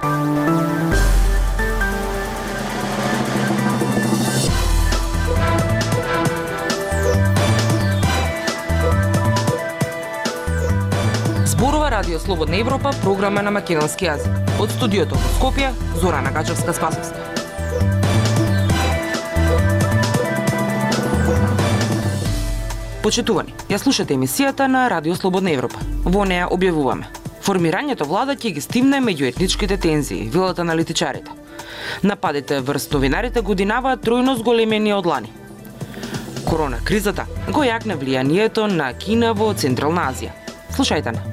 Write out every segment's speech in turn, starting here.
Зборува Радио Слободна Европа, програма на македонски јазик. Од студиото во Скопје, Зорана Гачевска-Спасовска. Почитувани, ја слушате емисијата на Радио Слободна Европа. Во неја објавуваме: формирањето влада ќе ги стимне меѓуетничките тензии, велат аналитичарите. Нападите врз новинарите годинаваат тројно зголемени од лани. Корона кризата го јакне влијанието на Кина во Централна Азија. Слушајте на.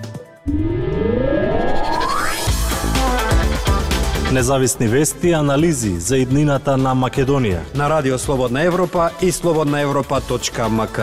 Независни вести и анализи за иднината на Македонија на Радио Слободна Европа и slobodnaevropa.mk.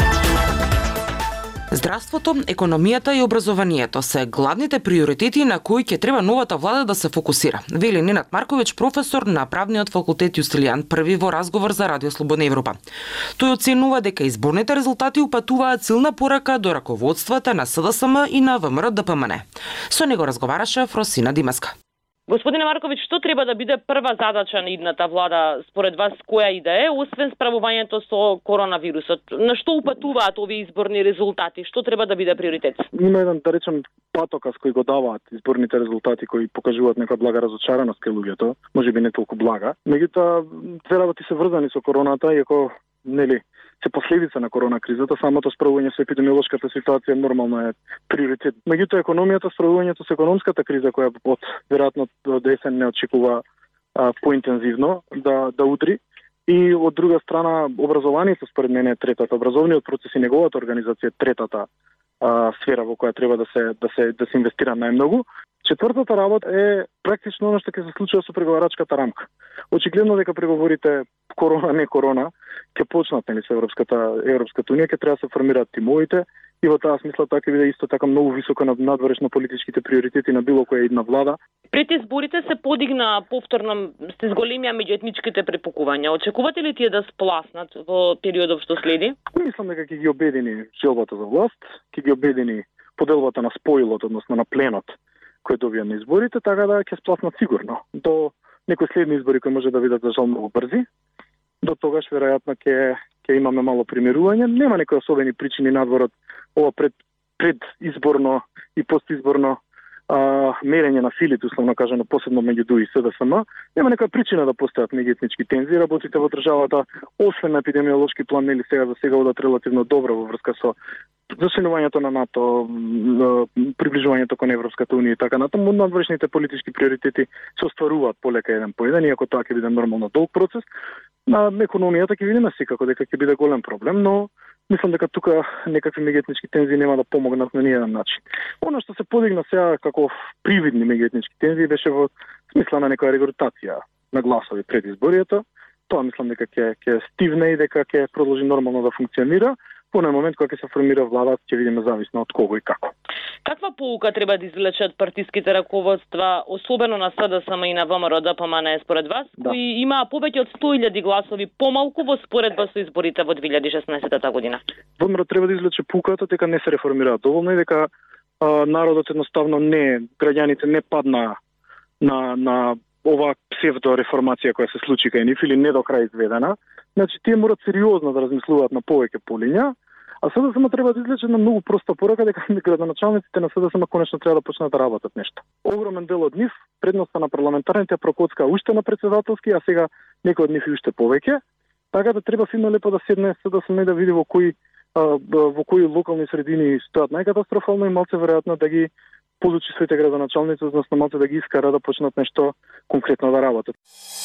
Здравството, економијата и образованието се главните приоритети на кои ќе треба новата влада да се фокусира, вели Ненад Марковиќ, професор на правниот факултет Јустилијан I во разговор за Радио Слободна Европа. Тој оценува дека изборните резултати упатуваат силна порака до раководствата на СДСМ и на ВМРО-ДПМН. Со него разговараше Фросина Димаска. Господине Марковиќ, што треба да биде прва задача на идната влада според вас, која и да е, освен справувањето со коронавирусот? На што упатуваат овие изборни резултати? Што треба да биде приоритет? Има еден, да речем, патокас кој го даваат изборните резултати, кои покажуваат нека блага разочараност кај луѓето, можеби не толку блага. Меѓутоа, две работи се врзани со короната, иако нели се последица на корона кризата, самото справување со епидемиолошката ситуација нормално е приоритет. Меѓутоа, економијата, справувањето со економската криза, која од веројатно од есен не очекува поинтензивно да удри, и од друга страна образованието според мене е третата, образовниот процес и неговата организација е третата сфера во која треба да се инвестира најмногу. Четвртата работа е практично оно што ќе се случува со преговарачката рамка. Очигледно дека преговорите корона не корона ќе почнат со Европската унија, ќе треба да се формираат тимовите и во таа смисла тоа ќе биде исто така многу високо надворешно политичките приоритети на било која една влада. Пред изборите се подигна повторно, се зголемија меѓуетничките препукувања. Очекувате ли тие да спласнат во периодот што следи? Мислам дека ќе ги обедини желбата за власт, ќе ги обедини поделбата на споилот, односно на пленот кој добија на изборите, така да ќе спласнат сигурно. До некои следни избори кои може да бидат за жал многу брзи, до тогаш веројатно ќе имаме мало примирување. Нема некои особени причини надвор од ова предизборно и постизборно мерење на силите, условно кажано, посебно меѓу ДУ и СДСМ. Нема некоја причина да постојат меѓуетнички тензии. Работите во државата, освен на епидемиолошки план, нели сега за сега одат релативно добро во врска со зачленувањето на НАТО, приближувањето кон Европската унија и така натаму. Надворешните политички приоритети се остваруваат полека еден по еден, иако тоа ќе биде нормално долг процес. На економијата ќе видиме секако дека ќе биде голем проблем, но мислам дека тука некакви меѓуетнички тензии нема да помогнат на ниеден начин. Оно што се подигна сега како привидни меѓуетнички тензии беше во смисла на некоја регрутација на гласови пред изборието. Тоа мислам дека ќе стивне и дека ќе продолжи нормално да функционира. Во оној момент кога ќе се формира влада, ќе видиме зависно од кого и како. Каква поука треба да извлечат партиските раководства, особено на СДСМ и на ВМРО-ДПМН според вас, кои имаа повеќе од 100.000 гласови помалку во споредба со изборите во 2016 година? ВМРО треба да извлече поуката дека не се реформираат доволно и дека народот едноставно граѓаните не падна на оваа псевдореформација која се случи кај нив или не до крај изведена. Значи, тие морат сериозно да размислуваат на повеќе полиња, а СДСМ треба да излече на многу проста порака дека градоначалниците на СДСМ конечно треба да почнат да работат нешто. Огромен дел од нив, предноста на парламентарните прокоцка уште на председателски, а сега некои од нив и уште повеќе, така да треба фино лепо да седне СДСМ и да види во кои локални средини стојат најкатастрофално и малце веројатно да ги подучи своите градоначалници, односно малце да ги искара да почнат нешто конкретно да работат.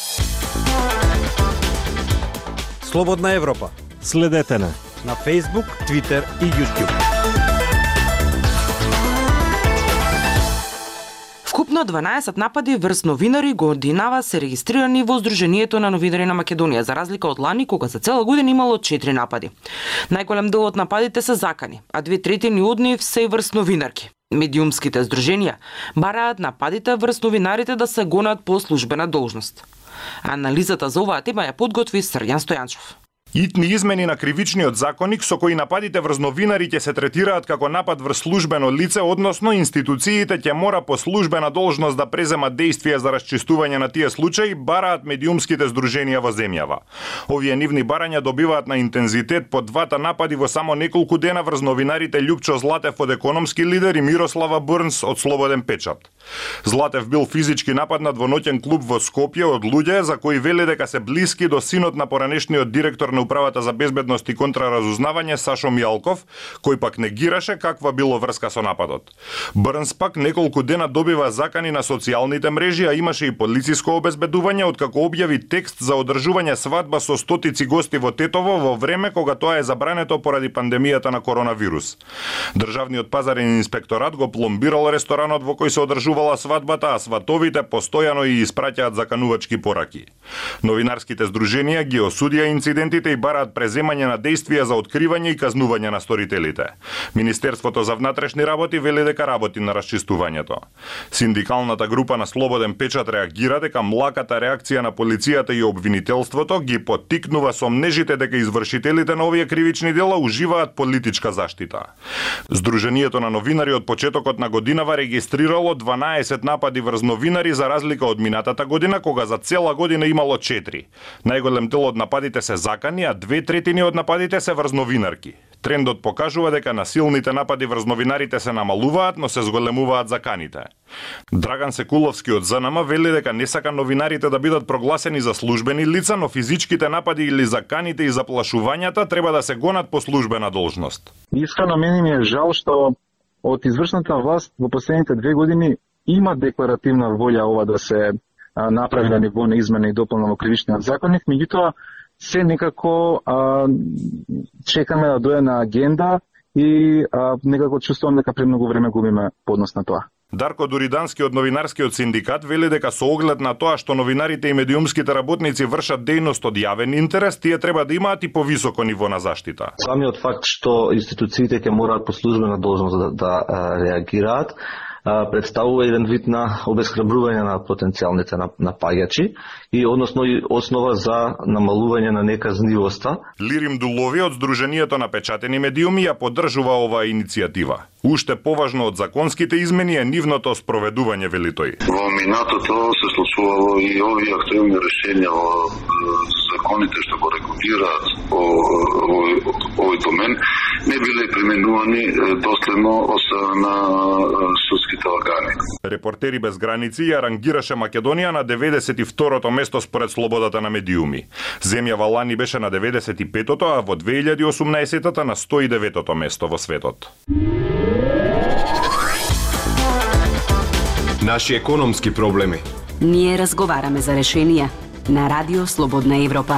Слободна Европа. Следете на Facebook, Twitter и YouTube. Вкупно 12 напади врз новинари годинава се регистрирани во Сдруженијето на новинари на Македонија, за разлика од лани кога за цела година имало 4 напади. Најголем дел од нападите се закани, а 2/3 од нив се и врз новинарки. Медиумските здруженија бараат нападите врз новинарите да се гонат по службена должност. Анализата за оваа тема ја подготви Срѓан Стојанчов. Итни измени на кривичниот законник со кои нападите врз новинари ќе се третираат како напад врз службено лице, односно институциите ќе мора по службена должност да преземат действија за расчистување на тие случаи, бараат медиумските здруженија во земјава. Овие нивни барања добиваат на интензитет по двата напади во само неколку дена врз новинарите Љупчо Златев од Економски лидер и Мирослава Бурнс од Слободен печат. Златев бил физички нападнат во ноќен клуб во Скопје од луѓе за кои вели дека се блиски до синот на поранешниот директор на Управата за безбедност и контраразузнавање Сашо Мјалков, кој пак негираше каква било врска со нападот. Брнс пак неколку дена добива закани на социјалните мрежи, а имаше и полициско обезбедување откако објави текст за одржување свадба со стотици гости во Тетово во време кога тоа е забрането поради пандемијата на коронавирус. Државниот пазарен инспекторат го пломбирал ресторанот во кој се одржувала свадбата, а сватовите постојано и испраќаат заканувачки пораки. Новинарските здруженија ги осудија инцидентите и бараат преземање на действија за откривање и казнување на сторителите. Министерството за внатрешни работи вели дека работи на расчистувањето. Синдикалната група на Слободен печат реагира дека млаката реакција на полицијата и обвинителството ги поттикнува сомнежите дека извршителите на овие кривични дела уживаат политичка заштита. Здруженијето на новинари од почетокот на годинава регистрирало 12 напади врз новинари за разлика од минатата година кога за цела година имало 4. Најголем дел од нападите се закани, а 2/3 од нападите се врз новинарки. Трендот покажува дека насилните напади врз новинарите се намалуваат, но се зголемуваат заканите. Драган Секуловски од ЗНМ вели дека не сака новинарите да бидат прогласени за службени лица, но физичките напади или заканите и заплашувањата треба да се гонат по службена должност. Искрено мене ми е жал што од извршната власт во последните 2 години има декларативна волја ова да се направи на ниво на измена и дополнено во кривичниот законник, меѓутоа се некако чекаме да дојде на агенда и некако чувствувам дека премногу време губиме по однос на тоа. Дарко Дуридански од новинарскиот синдикат вели дека со оглед на тоа што новинарите и медиумските работници вршат дејност од јавен интерес, тие треба да имаат и повисоко ниво на заштита. Самиот факт што институциите ќе мораат по службена должност да реагираат, представува еден вид на обесхрабрување на потенцијалните напаѓачи и односно и основа за намалување на неказнивоста. Лирим Дулови од Здруженијето на печатени медиуми ја поддржува оваа иницијатива. Уште поважно од законските измени е нивното спроведување, вели тој. Во минатото се случувало и овие актуелни решенја во законите што го регулираат овој домен не биле применувани доследно од на судските органи. Репортери без граници ја рангираше Македонија на 92-то место според слободата на медиуми. Земјава лани беше на 95-то, а во 2018-та на 109-то место во светот. Наши економски проблеми. Ние разговараме за решенија на Радио Слободна Европа.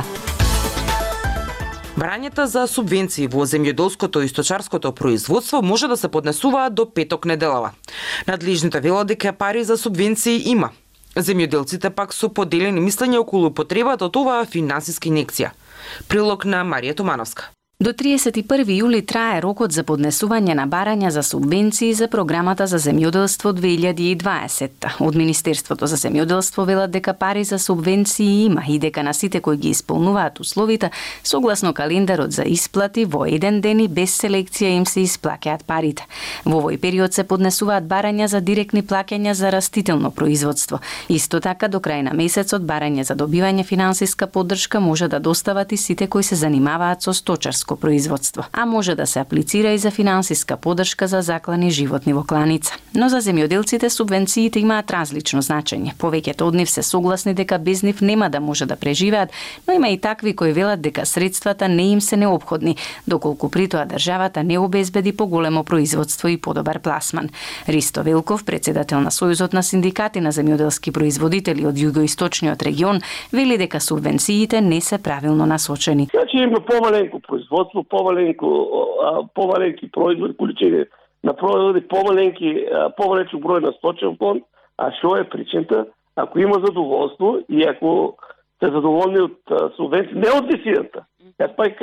Барањата за субвенции во земјоделското и сточарското производство може да се поднесуваат до петок неделава. Надлежните велат дека пари за субвенции има. Земјоделците пак со поделени мислења околу потребата од оваа финансиска инекција. Прилог на Марија Томановска. До 31 јули трае рокот за поднесување на барања за субвенции за програмата за земјоделство 2020. Од Министерството за земјоделство велат дека пари за субвенции има и дека на сите кои ги исполнуваат условите, согласно календарот за исплати, во еден ден и без селекција им се исплаќаат парите. Во овој период се поднесуваат барања за директни плаќања за растително производство. Исто така, до крај на месецот барање за добивање финансиска поддршка може да достават и сите кои се занимаваат со сточарско производство, а може да се аплицира и за финансиска поддршка за заклани животни во кланица. Но за земјоделците субвенциите имаат различно значење. Повеќето од нив се согласни дека без нив нема да може да преживеат, но има и такви кои велат дека средствата не им се неопходни, доколку при тоа државата не обезбеди поголемо производство и подобар пласман. Ристо Велков, председател на Сојузот на синдикати на земјоделски производители од југоисточниот регион, вели дека субвенциите не се правилно насочени. Значи има помаленко производство, помаленки производи, количини на производи, помаленки број на сточен фонд, а што е причината? Ако има задоволство и ако се задоволни од субвенции, не од висината. Јас па кажам,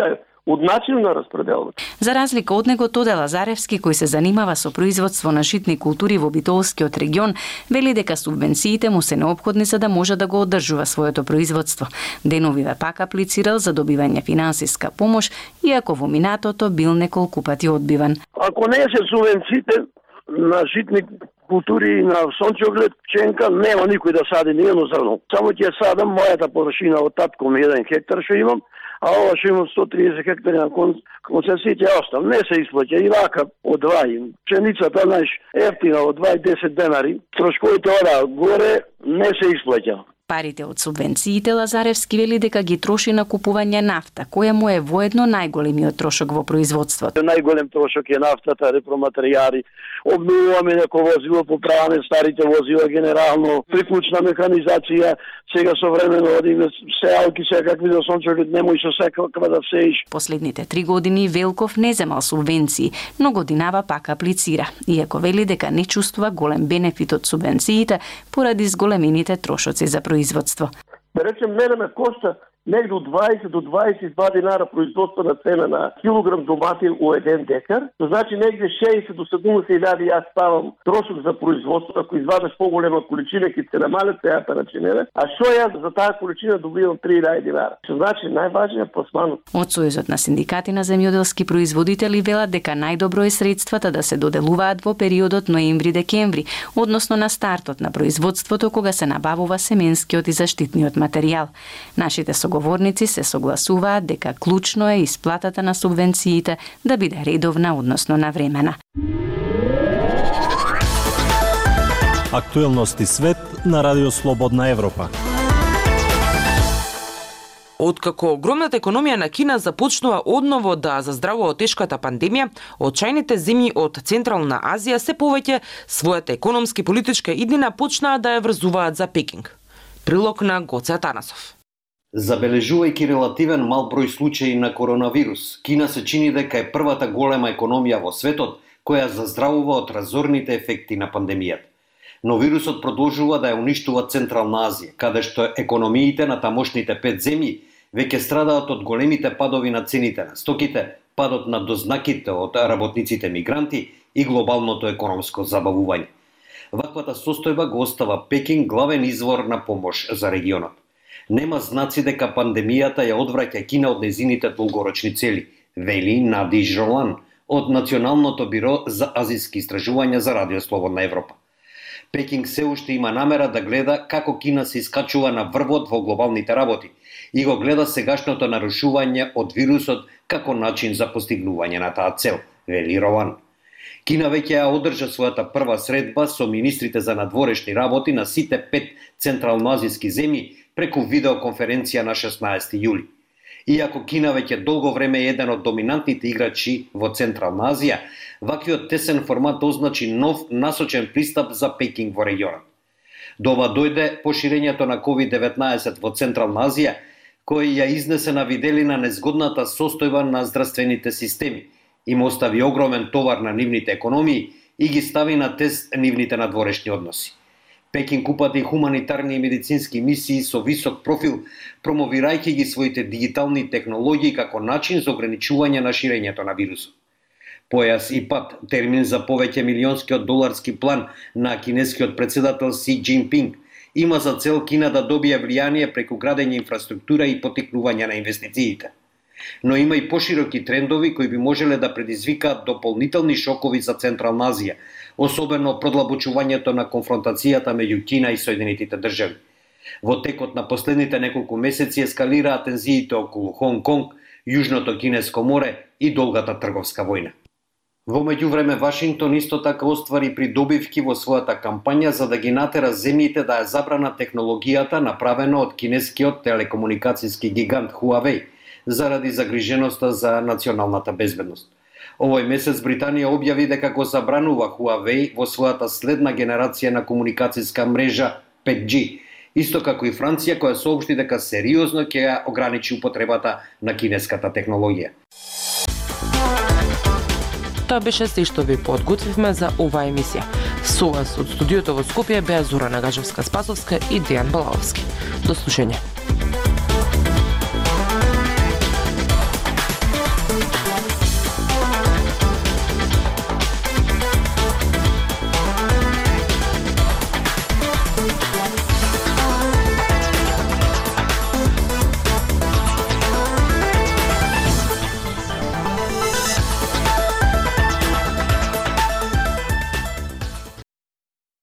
од начинот на распределба. За разлика од него, Тоде Лазаревски, кој се занимава со производство на житни култури во Битолскиот регион, вели дека субвенциите му се неопходни за да може да го одржува своето производство. Деновиве пак аплицирал за добивање финансиска помош, иако во минатото бил неколку пати одбиван. Ако не се субвенциите на житни култури и на сончоглед, пченка, нема никој да сади ни едно зрно. Само ќе садам мојата површина од татко ми 1 хектар што имам, а ова што имам 130 хектари на концесија ќе оставам. Не се исплаќа и вака од 2. Пшеницата ефтина од 2,10 денари, трошковите ода горе не се исплаќа. Парите од субвенциите Лазаревски вели дека ги троши на купување нафта, која му е воедно најголемиот трошок во производството. Најголем трошок е нафтата, репроматеријали. Обновуваме некој возило, поправаме старите возила генерално, приклучна механизација, сега современо одиме сеалки, секакви за сончоглед, немој со секаква да сеиш. Последните 3 години Велков не земал субвенции, но годинава пак аплицира, иако вели дека не чувствува голем бенефит од субвенциите поради зголемените трошоци за производство. Да речем, мене ме кошта негде од 20 до 22 динара производствена цена на килограм домати у 1 декар. То значи негде 60 до 70.000 јас ставам трошок за производство, ако извадаш поголема количина ќе се намалят цената на чинеле, а што јас за таа количина добивам 3.000 динара. Што значи најважниот пласманот. Од Сојузот на синдикати на земјоделски производители велат дека најдобро е средствата да се доделуваат во периодот ноември-декември, односно на стартот на производството кога се набавува семенскиот и заштитниот материјал. Нашите соговорници се согласуваат дека клучно е исплатата на субвенциите да биде редовна, односно навремена. Актуелности свет на Радио Слободна Европа. Откако огромната економија на Кина започнува одново да заздравува од тешката пандемија, очајните земји од Централна Азија се повеќе својата економски политичка иднина почнаа да ја врзуваат за Пекинг. Прилог на Гоце Атанасов. Забележувајќи релативен мал број случаи на коронавирус, Кина се чини дека е првата голема економија во светот која заздравува од разорните ефекти на пандемијата. Но вирусот продолжува да ја уништува Централна Азија, каде што економиите на тамошните 5 земји веќе страдаат од големите падови на цените на стоките, падот на дознаките од работниците мигранти и глобалното економско забавување. Ваквата состојба го остава Пекинг главен извор на помош за регионот. Нема знаци дека пандемијата ја одвраќа Кина од незините долгорочни цели, вели Нади Жолан од Националното биро за азиски истражувања за Радио Слободна Европа. Пекинг се уште има намера да гледа како Кина се искачува на врвот во глобалните работи и го гледа сегашното нарушување од вирусот како начин за постигнување на таа цел, вели Рован. Кина веќе ја одржа својата прва средба со министрите за надворешни работи на сите 5 централноазиски земји преку видеоконференција на 16 јули. Иако Кина веќе долго време е еден од доминантните играчи во Централна Азија, ваквиот тесен формат означи нов насочен пристап за Пекинг во регионот. До ова дојде поширењето на COVID-19 во Централна Азија, кој ја изнесе на виделина незгодната состојба на здравствените системи, им остави огромен товар на нивните економии и ги стави на тест нивните надворешни односи. Пекинг упати хуманитарни и медицински мисии со висок профил, промовирајќи ги своите дигитални технологии како начин за ограничување на ширењето на вирусот. Појас и пат, термин за повеќе милионскиот доларски план на кинескиот председател Си Џинпинг, има за цел Кина да добие влијание преку градење инфраструктура и потикнување на инвестициите. Но има и пошироки трендови кои би можеле да предизвикаат дополнителни шокови за Централна Азија, особено продлабочувањето на конфронтацијата меѓу Кина и Соединетите држави. Во текот на последните неколку месеци ескалираа тензиите околу Хонг Конг, Јужното Кинеско море и долгата трговска војна. Во меѓувреме Вашингтон исто така оствари придобивки во својата кампања за да ги натера земјите да ја забрана технологијата направена од кинескиот телекомуникацијски гигант Huawei заради загриженоста за националната безбедност. Овој месец Британија објави дека го забранува Huawei во својата следна генерација на комуникацијска мрежа 5G, исто како и Франција која соопшти дека сериозно ќе ја ограничи употребата на кинеската технологија. Тоа беше се што ви подготвивме за оваа емисија. Со вас од студиото во Скопје беа Зорана Гажевска-Спасовска и Дејан Балаловски. До слушање.